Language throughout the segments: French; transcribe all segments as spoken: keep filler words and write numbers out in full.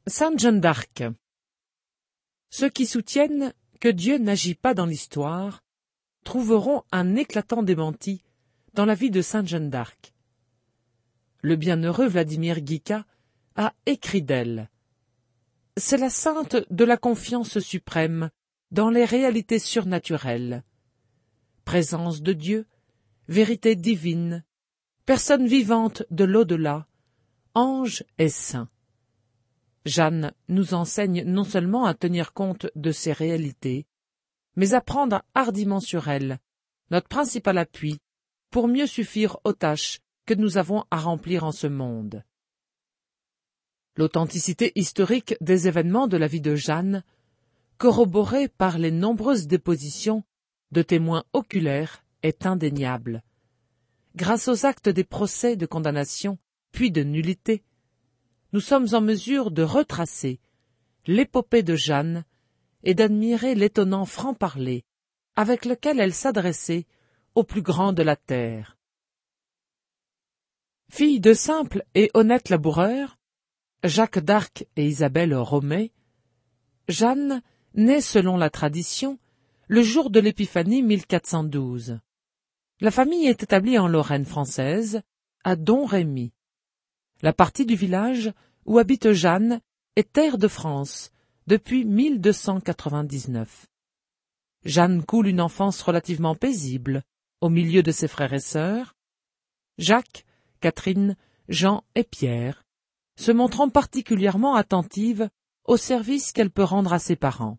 Sainte Jeanne d'Arc. Ceux qui soutiennent que Dieu n'agit pas dans l'histoire trouveront un éclatant démenti dans la vie de Sainte Jeanne d'Arc. Le bienheureux Vladimir Guica a écrit d'elle. C'est la sainte de la confiance suprême dans les réalités surnaturelles. Présence de Dieu, vérité divine, personne vivante de l'au-delà, ange et saint. Jeanne nous enseigne non seulement à tenir compte de ces réalités, mais à prendre hardiment sur elles, notre principal appui, pour mieux suffire aux tâches que nous avons à remplir en ce monde. L'authenticité historique des événements de la vie de Jeanne, corroborée par les nombreuses dépositions de témoins oculaires, est indéniable. Grâce aux actes des procès de condamnation, puis de nullité, nous sommes en mesure de retracer l'épopée de Jeanne et d'admirer l'étonnant franc-parler avec lequel elle s'adressait aux plus grands de la terre. Fille de simples et honnêtes laboureurs, Jacques d'Arc et Isabelle Romée, Jeanne naît selon la tradition le jour de l'Épiphanie mille quatre cent douze. La famille est établie en Lorraine française, à Domrémy. La partie du village où habite Jeanne est terre de France depuis mille deux cent quatre-vingt-dix-neuf. Jeanne coule une enfance relativement paisible au milieu de ses frères et sœurs, Jacques, Catherine, Jean et Pierre, se montrant particulièrement attentive au service qu'elle peut rendre à ses parents.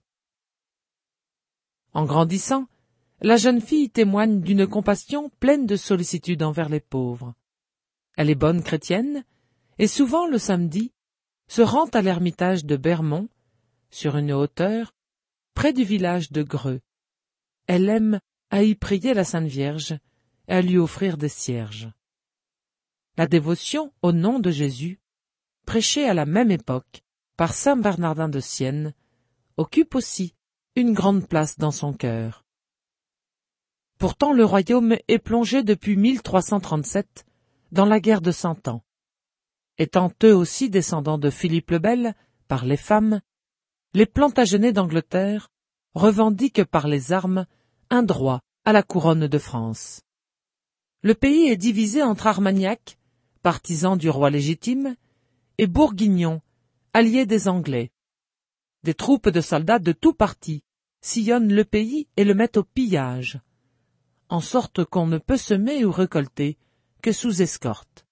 En grandissant, la jeune fille témoigne d'une compassion pleine de sollicitude envers les pauvres. Elle est bonne chrétienne et souvent le samedi se rend à l'ermitage de Bermond, sur une hauteur, près du village de Greux. Elle aime à y prier la Sainte Vierge et à lui offrir des cierges. La dévotion au nom de Jésus, prêchée à la même époque par saint Bernardin de Sienne, occupe aussi une grande place dans son cœur. Pourtant le royaume est plongé depuis mille trois cent trente-sept dans la guerre de Cent Ans. Étant eux aussi descendants de Philippe le Bel par les femmes, les Plantagenets d'Angleterre revendiquent par les armes un droit à la couronne de France. Le pays est divisé entre Armagnacs, partisans du roi légitime, et Bourguignons, alliés des Anglais. Des troupes de soldats de tous partis sillonnent le pays et le mettent au pillage, en sorte qu'on ne peut semer ou récolter que sous escorte.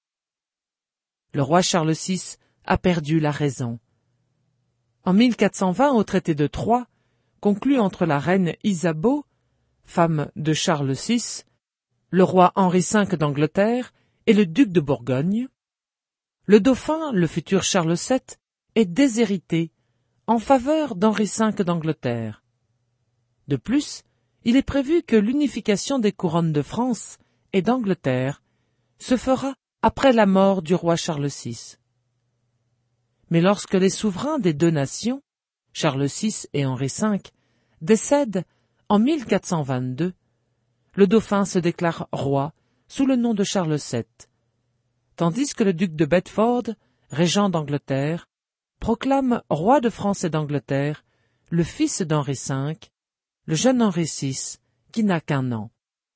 Le roi Charles six a perdu la raison. En mille quatre cent vingt, au traité de Troyes, conclu entre la reine Isabeau, femme de Charles six, le roi Henri cinq d'Angleterre et le duc de Bourgogne, le dauphin, le futur Charles sept, est déshérité en faveur d'Henri cinq d'Angleterre. De plus, il est prévu que l'unification des couronnes de France et d'Angleterre se fera après la mort du roi Charles six. Mais lorsque les souverains des deux nations, Charles six et Henri cinq, décèdent en mille quatre cent vingt-deux, le dauphin se déclare roi sous le nom de Charles sept, tandis que le duc de Bedford, régent d'Angleterre, proclame roi de France et d'Angleterre le fils d'Henri cinq, le jeune Henri six, qui n'a qu'un an.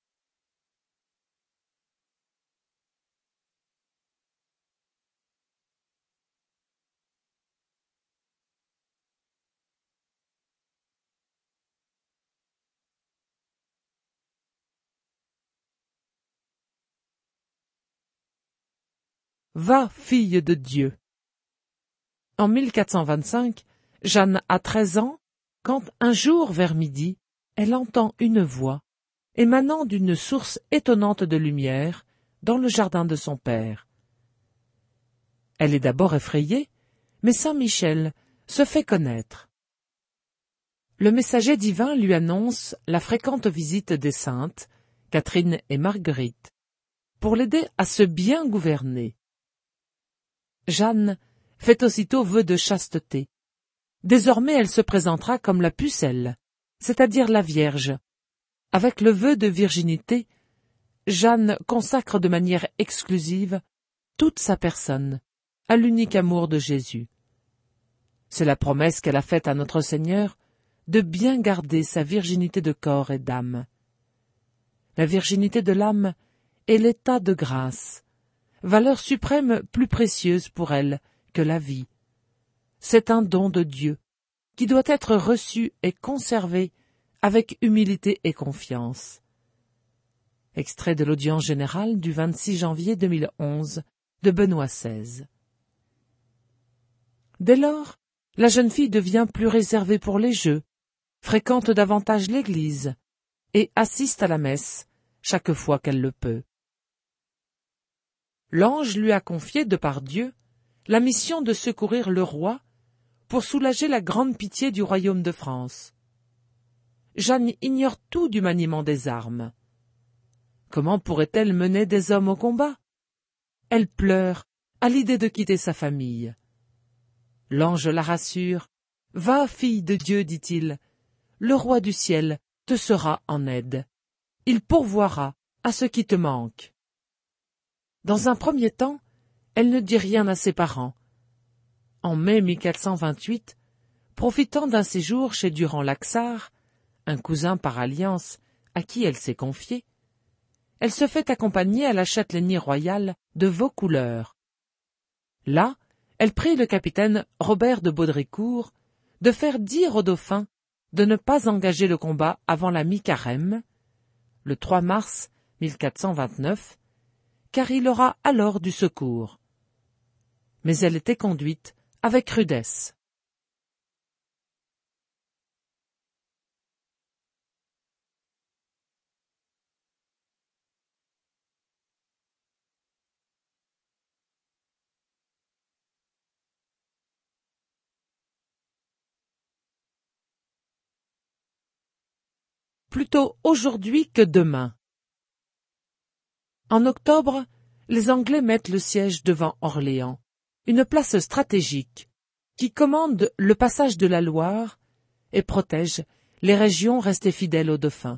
Va, fille de Dieu. En mille quatre cent vingt-cinq, Jeanne a treize ans, quand un jour vers midi, elle entend une voix émanant d'une source étonnante de lumière dans le jardin de son père. Elle est d'abord effrayée, mais Saint Michel se fait connaître. Le messager divin lui annonce la fréquente visite des saintes, Catherine et Marguerite, pour l'aider à se bien gouverner. Jeanne fait aussitôt vœu de chasteté. Désormais elle se présentera comme la pucelle, c'est-à-dire la Vierge. Avec le vœu de virginité, Jeanne consacre de manière exclusive toute sa personne à l'unique amour de Jésus. C'est la promesse qu'elle a faite à notre Seigneur de bien garder sa virginité de corps et d'âme. La virginité de l'âme est l'état de grâce, valeur suprême plus précieuse pour elle que la vie. C'est un don de Dieu qui doit être reçu et conservé avec humilité et confiance. Extrait de l'audience générale du vingt-six janvier deux mille onze de Benoît seize. Dès lors, la jeune fille devient plus réservée pour les jeux, fréquente davantage l'église et assiste à la messe chaque fois qu'elle le peut. L'ange lui a confié, de par Dieu, la mission de secourir le roi pour soulager la grande pitié du royaume de France. Jeanne ignore tout du maniement des armes. Comment pourrait-elle mener des hommes au combat? Elle pleure à l'idée de quitter sa famille. L'ange la rassure. « Va, fille de Dieu, dit-il, le roi du ciel te sera en aide. Il pourvoira à ce qui te manque. » Dans un premier temps, elle ne dit rien à ses parents. En mai mille quatre cent vingt-huit, profitant d'un séjour chez Durand-Laxart, un cousin par alliance à qui elle s'est confiée, elle se fait accompagner à la châtellenie royale de Vaucouleurs. Là, elle prie le capitaine Robert de Baudricourt de faire dire au dauphin de ne pas engager le combat avant la mi-carême, le trois mars mille quatre cent vingt-neuf, car il aura alors du secours. Mais elle était conduite avec rudesse. Plutôt aujourd'hui que demain. En octobre, les Anglais mettent le siège devant Orléans, une place stratégique qui commande le passage de la Loire et protège les régions restées fidèles au dauphin.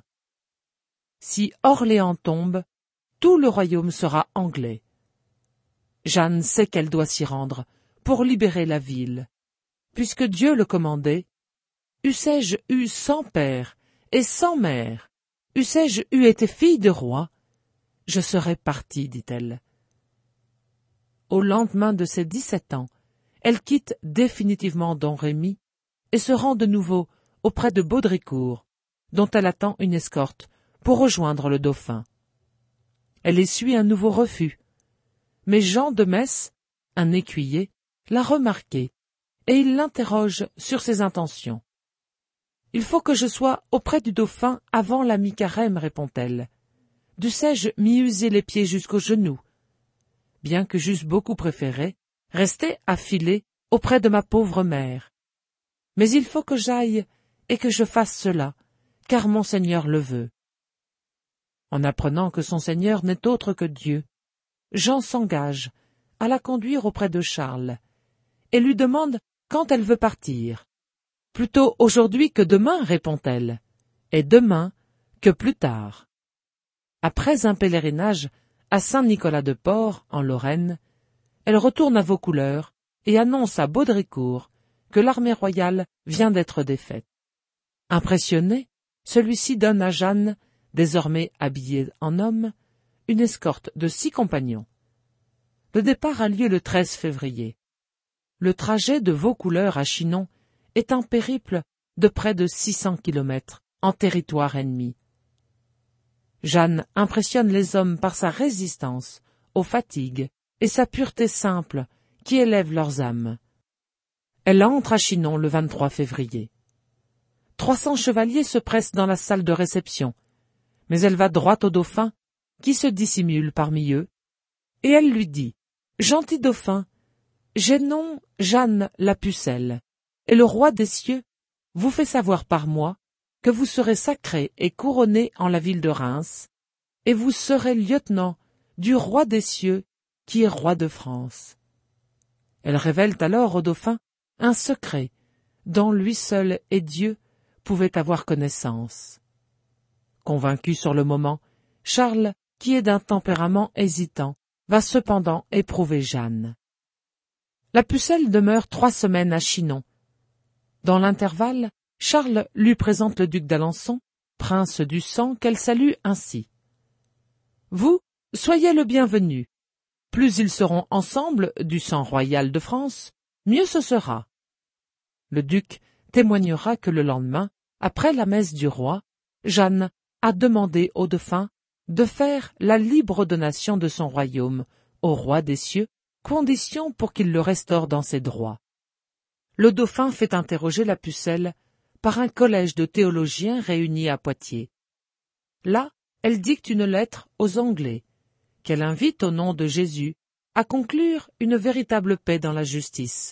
Si Orléans tombe, tout le royaume sera anglais. Jeanne sait qu'elle doit s'y rendre pour libérer la ville. Puisque Dieu le commandait, eussé-je eu cent pères et sans mère, eussé-je eu été fille de roi, je serais partie, dit-elle. Au lendemain de ses dix-sept ans, elle quitte définitivement Domrémy et se rend de nouveau auprès de Baudricourt, dont elle attend une escorte pour rejoindre le dauphin. Elle essuie un nouveau refus, mais Jean de Metz, un écuyer, l'a remarqué et il l'interroge sur ses intentions. « Il faut que je sois auprès du dauphin avant la mi-carême, répond-elle. Dussé-je m'y user les pieds jusqu'aux genoux, bien que j'eusse beaucoup préféré rester affilée auprès de ma pauvre mère. Mais il faut que j'aille et que je fasse cela, car mon Seigneur le veut. » En apprenant que son Seigneur n'est autre que Dieu, Jean s'engage à la conduire auprès de Charles et lui demande quand elle veut partir. « Plutôt aujourd'hui que demain, répond-elle, et demain que plus tard. » Après un pèlerinage à Saint-Nicolas-de-Port, en Lorraine, elle retourne à Vaucouleurs et annonce à Baudricourt que l'armée royale vient d'être défaite. Impressionné, celui-ci donne à Jeanne, désormais habillée en homme, une escorte de six compagnons. Le départ a lieu le treize février. Le trajet de Vaucouleurs à Chinon est un périple de près de six cents kilomètres en territoire ennemi. Jeanne impressionne les hommes par sa résistance aux fatigues et sa pureté simple qui élève leurs âmes. Elle entre à Chinon le vingt-trois février. Trois cents chevaliers se pressent dans la salle de réception, mais elle va droit au dauphin, qui se dissimule parmi eux, et elle lui dit « Gentil dauphin, j'ai nom Jeanne la Pucelle, et le roi des cieux vous fait savoir par moi que vous serez sacré et couronné en la ville de Reims, et vous serez lieutenant du roi des cieux, qui est roi de France. » Elle révèle alors au dauphin un secret dont lui seul et Dieu pouvaient avoir connaissance. Convaincu sur le moment, Charles, qui est d'un tempérament hésitant, va cependant éprouver Jeanne. La Pucelle demeure trois semaines à Chinon, Dans l'intervalle, Charles lui présente le duc d'Alençon, prince du sang, qu'elle salue ainsi. « Vous, soyez le bienvenu. Plus ils seront ensemble du sang royal de France, mieux ce sera. » Le duc témoignera que le lendemain, après la messe du roi, Jeanne a demandé au dauphin de faire la libre donation de son royaume au roi des cieux, condition pour qu'il le restaure dans ses droits. Le dauphin fait interroger la pucelle par un collège de théologiens réunis à Poitiers. Là, elle dicte une lettre aux Anglais, qu'elle invite au nom de Jésus à conclure une véritable paix dans la justice.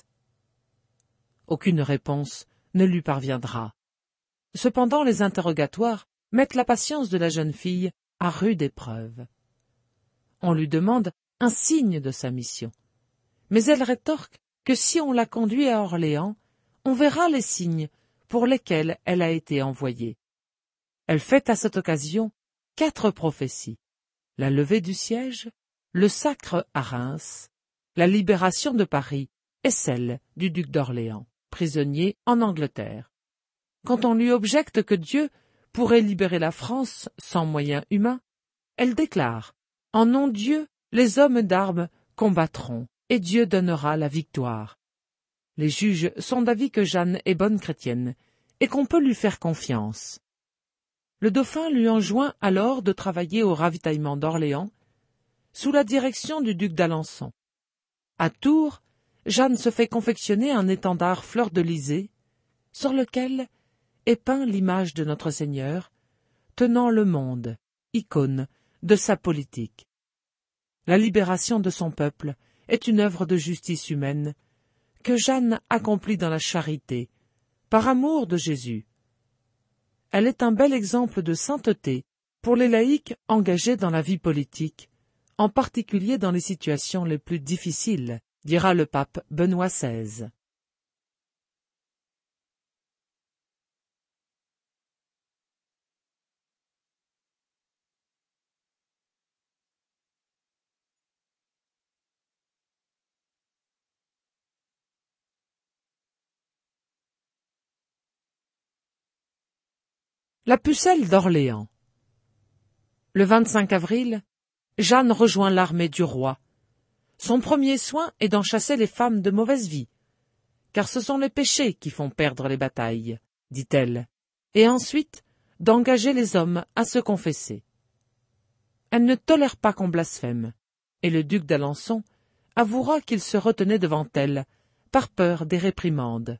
Aucune réponse ne lui parviendra. Cependant, les interrogatoires mettent la patience de la jeune fille à rude épreuve. On lui demande un signe de sa mission, mais elle rétorque que si on la conduit à Orléans, on verra les signes pour lesquels elle a été envoyée. Elle fait à cette occasion quatre prophéties: la levée du siège, le sacre à Reims, la libération de Paris et celle du duc d'Orléans, prisonnier en Angleterre. Quand on lui objecte que Dieu pourrait libérer la France sans moyens humains, elle déclare « En nom Dieu, les hommes d'armes combattront, et Dieu donnera la victoire. » Les juges sont d'avis que Jeanne est bonne chrétienne et qu'on peut lui faire confiance. Le dauphin lui enjoint alors de travailler au ravitaillement d'Orléans sous la direction du duc d'Alençon. À Tours, Jeanne se fait confectionner un étendard fleur-de-lysée sur lequel est peint l'image de notre Seigneur, tenant le monde, icône de sa politique. La libération de son peuple est une œuvre de justice humaine que Jeanne accomplit dans la charité, par amour de Jésus. Elle est un bel exemple de sainteté pour les laïcs engagés dans la vie politique, en particulier dans les situations les plus difficiles, dira le pape Benoît seize. La pucelle d'Orléans. Le vingt-cinq avril, Jeanne rejoint l'armée du roi. Son premier soin est d'en chasser les femmes de mauvaise vie, car ce sont les péchés qui font perdre les batailles, dit-elle, et ensuite d'engager les hommes à se confesser. Elle ne tolère pas qu'on blasphème, et le duc d'Alençon avouera qu'il se retenait devant elle par peur des réprimandes.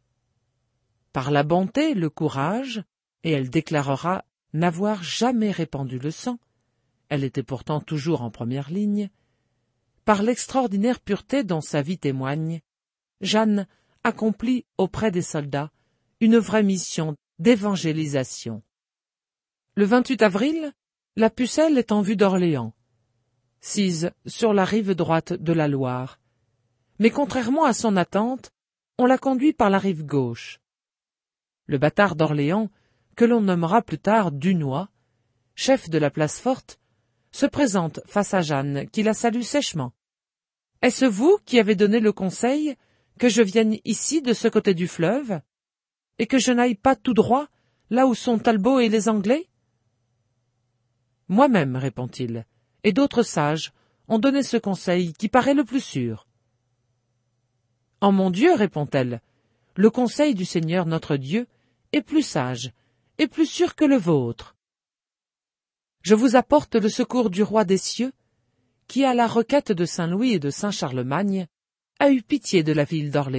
Par la bonté, le courage, et elle déclarera n'avoir jamais répandu le sang, elle était pourtant toujours en première ligne, par l'extraordinaire pureté dont sa vie témoigne, Jeanne accomplit auprès des soldats une vraie mission d'évangélisation. Le vingt-huit avril, la pucelle est en vue d'Orléans, sise sur la rive droite de la Loire, mais contrairement à son attente, on la conduit par la rive gauche. Le bâtard d'Orléans, que l'on nommera plus tard Dunois, chef de la place forte, se présente face à Jeanne, qui la salue sèchement. « Est-ce vous qui avez donné le conseil que je vienne ici de ce côté du fleuve, et que je n'aille pas tout droit là où sont Talbot et les Anglais ?»« Moi-même, répond-il, et d'autres sages ont donné ce conseil qui paraît le plus sûr. »« En mon Dieu, répond-elle, le conseil du Seigneur notre Dieu est plus sage et plus sûr que le vôtre. Je vous apporte le secours du roi des cieux, qui, à la requête de saint Louis et de saint Charlemagne, a eu pitié de la ville d'Orléans. »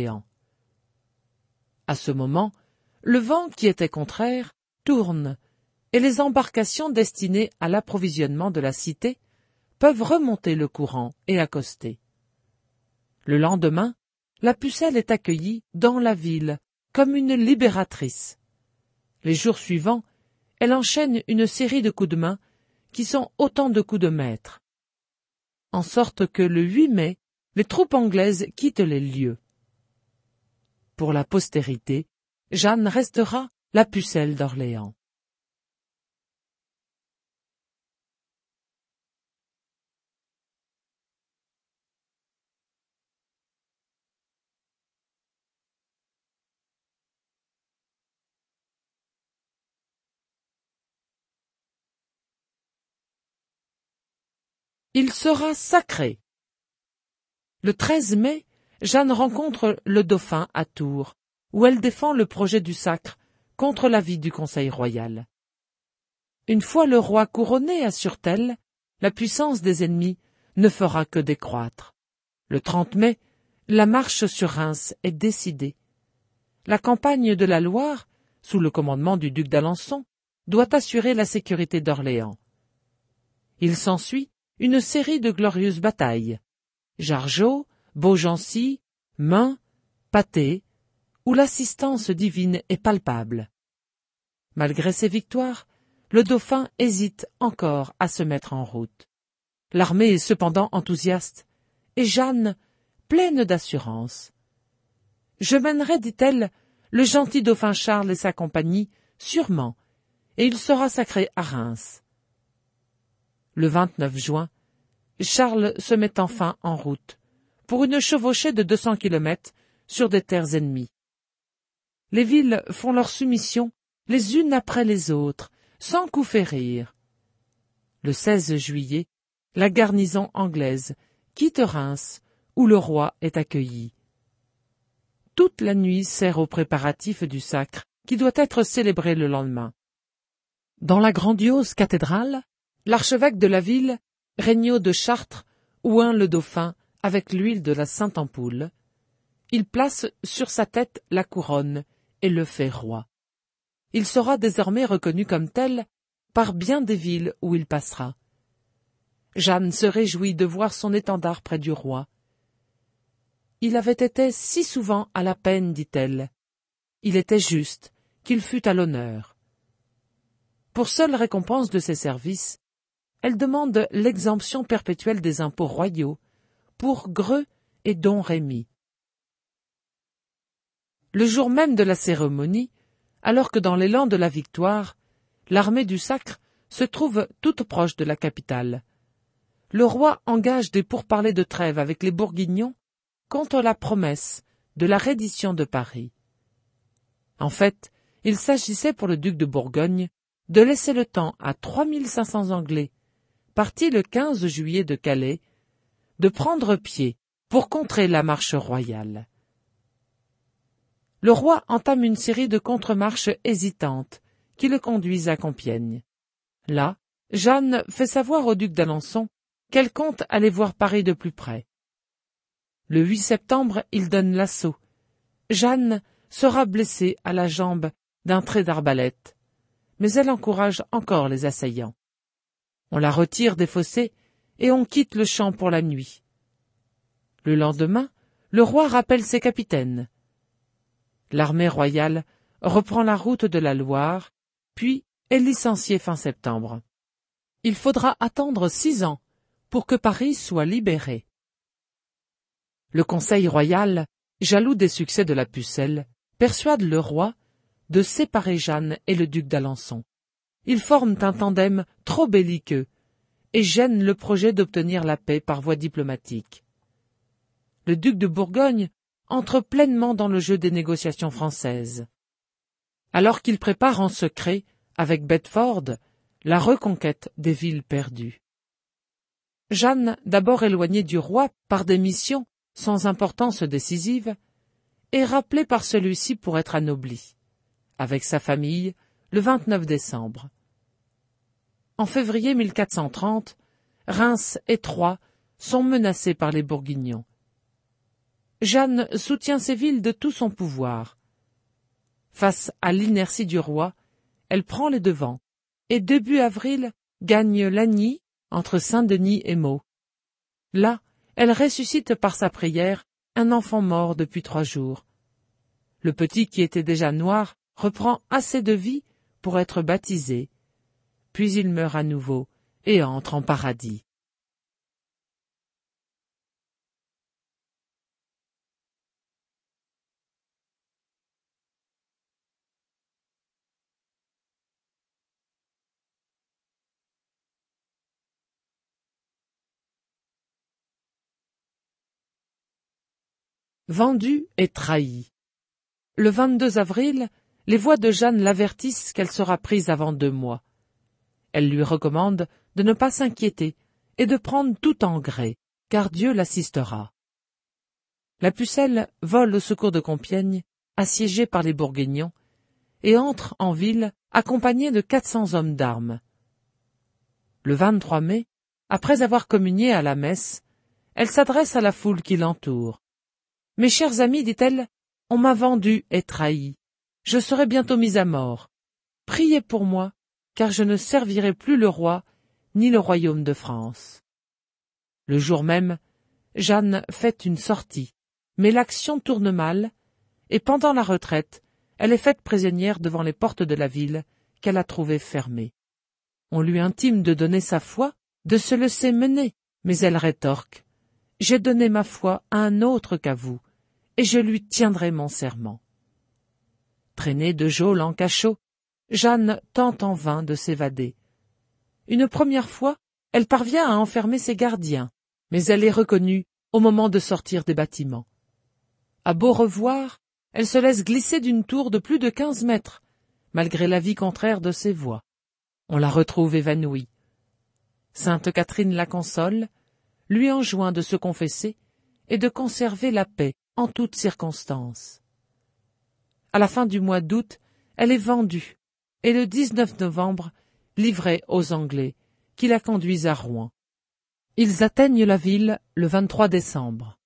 À ce moment, le vent, qui était contraire, tourne, et les embarcations destinées à l'approvisionnement de la cité peuvent remonter le courant et accoster. Le lendemain, la pucelle est accueillie dans la ville comme une libératrice. Les jours suivants, elle enchaîne une série de coups de main qui sont autant de coups de maître, en sorte que le huit mai, les troupes anglaises quittent les lieux. Pour la postérité, Jeanne restera la pucelle d'Orléans. Il sera sacré. Le treize mai, Jeanne rencontre le dauphin à Tours, où elle défend le projet du sacre contre l'avis du Conseil royal. Une fois le roi couronné, assure-t-elle, la puissance des ennemis ne fera que décroître. Le trente mai, la marche sur Reims est décidée. La campagne de la Loire, sous le commandement du duc d'Alençon, doit assurer la sécurité d'Orléans. Il s'ensuit une série de glorieuses batailles. Jargeau, Beaugency, Main, Patay, où l'assistance divine est palpable. Malgré ces victoires, le dauphin hésite encore à se mettre en route. L'armée est cependant enthousiaste, et Jeanne, pleine d'assurance. « Je mènerai, dit-elle, le gentil dauphin Charles et sa compagnie, sûrement, et il sera sacré à Reims. » Le vingt-neuf juin, Charles se met enfin en route, pour une chevauchée de deux cents kilomètres sur des terres ennemies. Les villes font leur soumission les unes après les autres, sans coup férir. Le seize juillet, la garnison anglaise quitte Reims, où le roi est accueilli. Toute la nuit sert aux préparatifs du sacre, qui doit être célébré le lendemain. Dans la grandiose cathédrale, l'archevêque de la ville, Regnault de Chartres, oint le dauphin avec l'huile de la Sainte Ampoule. Il place sur sa tête la couronne et le fait roi. Il sera désormais reconnu comme tel par bien des villes où il passera. Jeanne se réjouit de voir son étendard près du roi. Il avait été si souvent à la peine, dit-elle. Il était juste qu'il fût à l'honneur. Pour seule récompense de ses services, elle demande l'exemption perpétuelle des impôts royaux pour Greux et Don Rémy. Le jour même de la cérémonie, alors que dans l'élan de la victoire, l'armée du sacre se trouve toute proche de la capitale, le roi engage des pourparlers de trêve avec les Bourguignons contre la promesse de la reddition de Paris. En fait, il s'agissait pour le duc de Bourgogne de laisser le temps à trois mille cinq cents Anglais, partis le quinze juillet de Calais, de prendre pied pour contrer la marche royale. Le roi entame une série de contre-marches hésitantes qui le conduisent à Compiègne. Là, Jeanne fait savoir au duc d'Alençon qu'elle compte aller voir Paris de plus près. Le huit septembre, il donne l'assaut. Jeanne sera blessée à la jambe d'un trait d'arbalète, mais elle encourage encore les assaillants. On la retire des fossés et on quitte le champ pour la nuit. Le lendemain, le roi rappelle ses capitaines. L'armée royale reprend la route de la Loire, puis est licenciée fin septembre. Il faudra attendre six ans pour que Paris soit libéré. Le Conseil royal, jaloux des succès de la Pucelle, persuade le roi de séparer Jeanne et le duc d'Alençon. Ils forment un tandem trop belliqueux et gênent le projet d'obtenir la paix par voie diplomatique. Le duc de Bourgogne entre pleinement dans le jeu des négociations françaises. Alors qu'il prépare en secret, avec Bedford, la reconquête des villes perdues. Jeanne, d'abord éloignée du roi par des missions sans importance décisive, est rappelée par celui-ci pour être anoblie, avec sa famille, le vingt-neuf décembre. En février mille quatre cent trente, Reims et Troyes sont menacés par les Bourguignons. Jeanne soutient ces villes de tout son pouvoir. Face à l'inertie du roi, elle prend les devants et début avril gagne Lagny entre Saint-Denis et Meaux. Là, elle ressuscite par sa prière un enfant mort depuis trois jours. Le petit, qui était déjà noir, reprend assez de vie pour être baptisé, puis il meurt à nouveau et entre en paradis. Vendue et trahie. Le vingt-deux avril, les voix de Jeanne l'avertissent qu'elle sera prise avant deux mois. Elle lui recommande de ne pas s'inquiéter et de prendre tout en gré, car Dieu l'assistera. La Pucelle vole au secours de Compiègne, assiégée par les Bourguignons, et entre en ville accompagnée de quatre cents hommes d'armes. Le vingt-trois mai, après avoir communié à la messe, elle s'adresse à la foule qui l'entoure. « Mes chers amis, dit-elle, on m'a vendu et trahi. Je serai bientôt mise à mort. Priez pour moi, car je ne servirai plus le roi ni le royaume de France. » Le jour même, Jeanne fait une sortie, mais l'action tourne mal, et pendant la retraite, elle est faite prisonnière devant les portes de la ville qu'elle a trouvées fermées. On lui intime de donner sa foi, de se laisser mener, mais elle rétorque « J'ai donné ma foi à un autre qu'à vous, et je lui tiendrai mon serment. » Traînée de geôle en cachot, Jeanne tente en vain de s'évader. Une première fois, elle parvient à enfermer ses gardiens, mais elle est reconnue au moment de sortir des bâtiments. À Beaurevoir, elle se laisse glisser d'une tour de plus de quinze mètres, malgré l'avis contraire de ses voix. On la retrouve évanouie. Sainte Catherine la console, lui enjoint de se confesser et de conserver la paix en toutes circonstances. À la fin du mois d'août, elle est vendue, et le dix-neuf novembre, livrée aux Anglais, qui la conduisent à Rouen. Ils atteignent la ville le vingt-trois décembre.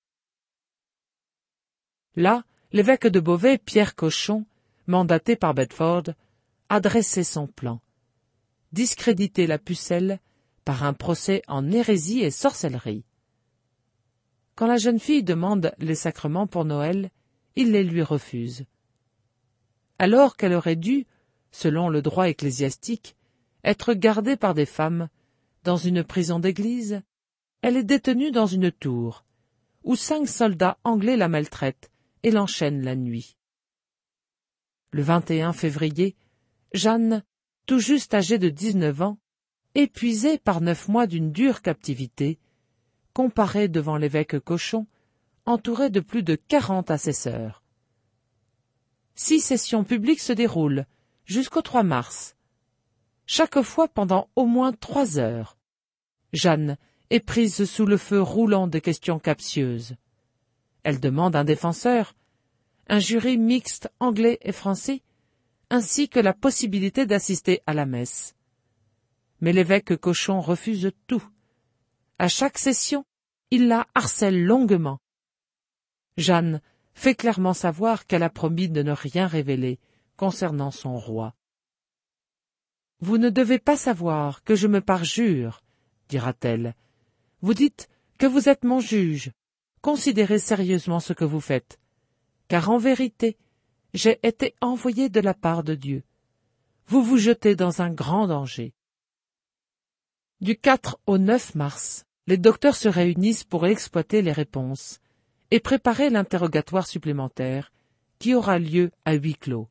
Là, l'évêque de Beauvais, Pierre Cochon, mandaté par Bedford, a dressé son plan. Discréditer la Pucelle par un procès en hérésie et sorcellerie. Quand la jeune fille demande les sacrements pour Noël, il les lui refuse. Alors qu'elle aurait dû, selon le droit ecclésiastique, être gardée par des femmes dans une prison d'église, elle est détenue dans une tour, où cinq soldats anglais la maltraitent et l'enchaînent la nuit. Le vingt et un février, Jeanne, tout juste âgée de dix-neuf ans, épuisée par neuf mois d'une dure captivité, comparaît devant l'évêque Cochon, entourée de plus de quarante assesseurs. Six sessions publiques se déroulent, jusqu'au trois mars, chaque fois pendant au moins trois heures. Jeanne est prise sous le feu roulant de questions captieuses. Elle demande un défenseur, un jury mixte anglais et français, ainsi que la possibilité d'assister à la messe. Mais l'évêque Cochon refuse tout. À chaque session, il la harcèle longuement. Jeanne fait clairement savoir qu'elle a promis de ne rien révéler concernant son roi. « Vous ne devez pas savoir que je me parjure, dira-t-elle. Vous dites que vous êtes mon juge. Considérez sérieusement ce que vous faites, car en vérité, j'ai été envoyé de la part de Dieu. Vous vous jetez dans un grand danger. » Du quatre au neuf mars, les docteurs se réunissent pour exploiter les réponses et préparer l'interrogatoire supplémentaire qui aura lieu à huis clos.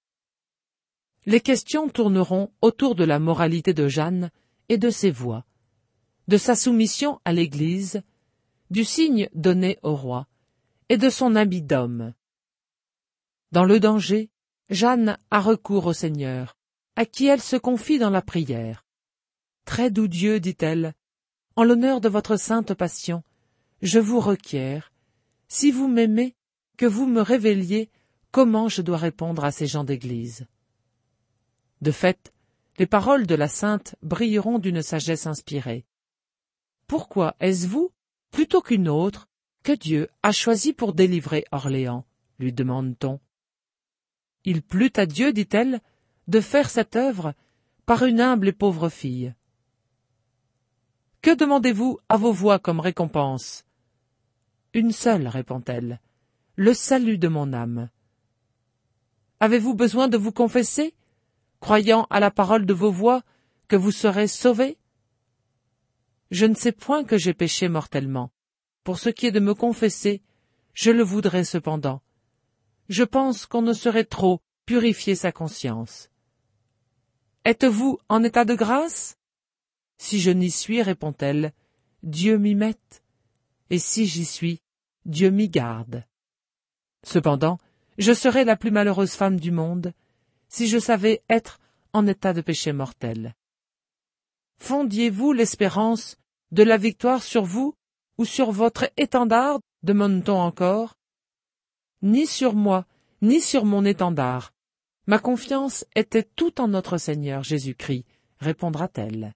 Les questions tourneront autour de la moralité de Jeanne et de ses voies, de sa soumission à l'Église, du signe donné au roi et de son habit d'homme. Dans le danger, Jeanne a recours au Seigneur, à qui elle se confie dans la prière. « Très doux Dieu, dit-elle, en l'honneur de votre sainte passion, je vous requiers, si vous m'aimez, que vous me révéliez comment je dois répondre à ces gens d'Église. » De fait, les paroles de la sainte brilleront d'une sagesse inspirée. Pourquoi est-ce vous, plutôt qu'une autre, que Dieu a choisi pour délivrer Orléans, lui demande-t-on. Il plut à Dieu, dit-elle, de faire cette œuvre par une humble et pauvre fille. Que demandez-vous à vos voix comme récompense? Une seule, répond-elle, le salut de mon âme. Avez-vous besoin de vous confesser, croyant à la parole de vos voix que vous serez sauvés? Je ne sais point que j'ai péché mortellement. Pour ce qui est de me confesser, je le voudrais cependant. Je pense qu'on ne saurait trop purifier sa conscience. Êtes-vous en état de grâce? Si je n'y suis, répond-elle, Dieu m'y mette, et si j'y suis, Dieu m'y garde. Cependant, je serais la plus malheureuse femme du monde si je savais être en état de péché mortel. Fondiez-vous l'espérance De la victoire sur vous ou sur votre étendard, demande-t-on encore? Ni sur moi, ni sur mon étendard. Ma confiance était tout en notre Seigneur Jésus-Christ, répondra-t-elle.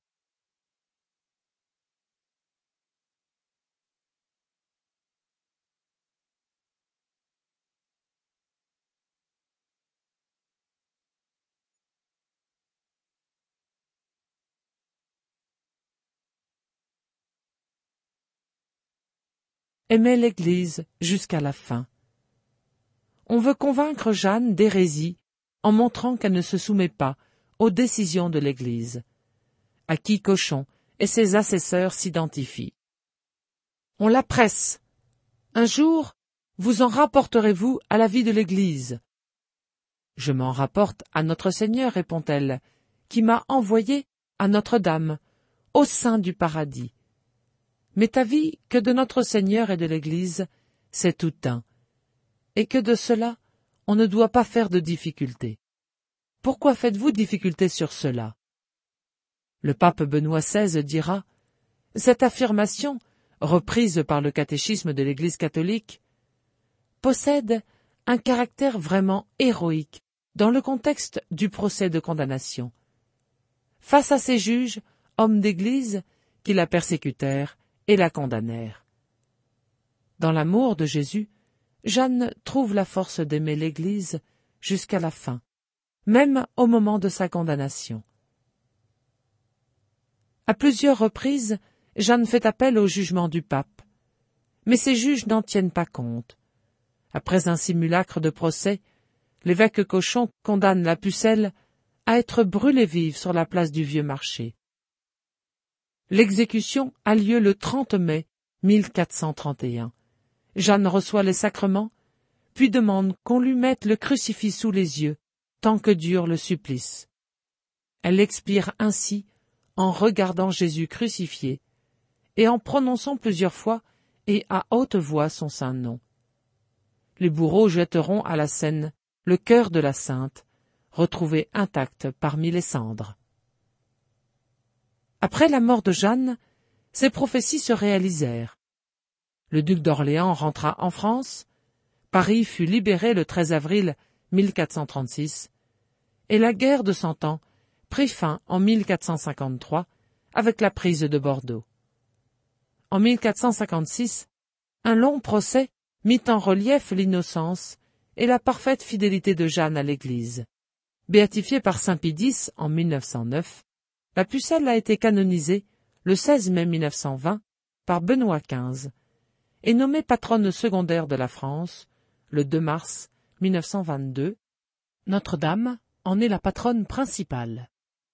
Aimer l'Église jusqu'à la fin. On veut convaincre Jeanne d'hérésie en montrant qu'elle ne se soumet pas aux décisions de l'Église, à qui Cochon et ses assesseurs s'identifient. On la presse. Un jour, vous en rapporterez-vous à la vie de l'Église? Je m'en rapporte à notre Seigneur, répond-elle, qui m'a envoyé à Notre-Dame, au sein du paradis. M'est avis que de notre Seigneur et de l'Église, c'est tout un, et que de cela, on ne doit pas faire de difficulté. Pourquoi faites-vous difficulté sur cela? Le pape Benoît seize dira « Cette affirmation, reprise par le catéchisme de l'Église catholique, possède un caractère vraiment héroïque dans le contexte du procès de condamnation. Face à ces juges, hommes d'Église, qui la persécutèrent et la condamnèrent. Dans l'amour de Jésus, Jeanne trouve la force d'aimer l'Église jusqu'à la fin, même au moment de sa condamnation. À plusieurs reprises, Jeanne fait appel au jugement du pape, mais ces juges n'en tiennent pas compte. Après un simulacre de procès, l'évêque Cochon condamne la pucelle à être brûlée vive sur la place du Vieux Marché. L'exécution a lieu le trente mai mille quatre cent trente et un. Jeanne reçoit les sacrements, puis demande qu'on lui mette le crucifix sous les yeux, tant que dure le supplice. Elle expire ainsi en regardant Jésus crucifié et en prononçant plusieurs fois et à haute voix son saint nom. Les bourreaux jetteront à la Seine le cœur de la sainte, retrouvé intact parmi les cendres. Après la mort de Jeanne, ces prophéties se réalisèrent. Le duc d'Orléans rentra en France, Paris fut libéré le treize avril mille quatre cent trente-six, et la guerre de Cent Ans prit fin en mille quatre cent cinquante-trois avec la prise de Bordeaux. En mille quatre cent cinquante-six, un long procès mit en relief l'innocence et la parfaite fidélité de Jeanne à l'Église. Béatifiée par saint Pie dix en mille neuf cent neuf, la pucelle a été canonisée le seize mai mille neuf cent vingt par Benoît quinze et nommée patronne secondaire de la France le deux mars mille neuf cent vingt-deux. Notre-Dame en est la patronne principale.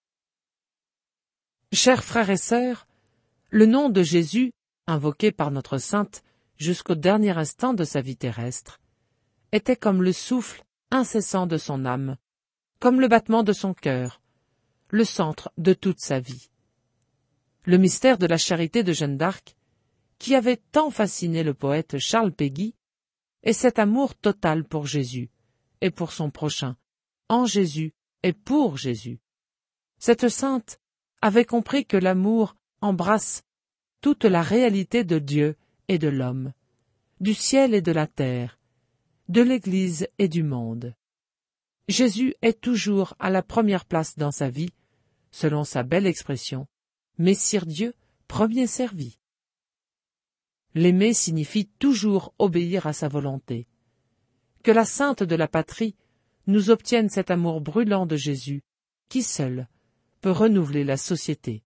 Chers frères et sœurs, le nom de Jésus, invoqué par notre sainte jusqu'au dernier instant de sa vie terrestre, était comme le souffle incessant de son âme, comme le battement de son cœur, le centre de toute sa vie. Le mystère de la charité de Jeanne d'Arc, qui avait tant fasciné le poète Charles Péguy, est cet amour total pour Jésus et pour son prochain, en Jésus et pour Jésus. Cette sainte avait compris que l'amour embrasse toute la réalité de Dieu et de l'homme, du ciel et de la terre, de l'Église et du monde. Jésus est toujours à la première place dans sa vie, selon sa belle expression, « Messire Dieu, premier servi ». L'aimer signifie toujours obéir à sa volonté. Que la sainte de la patrie nous obtienne cet amour brûlant de Jésus, qui seul peut renouveler la société.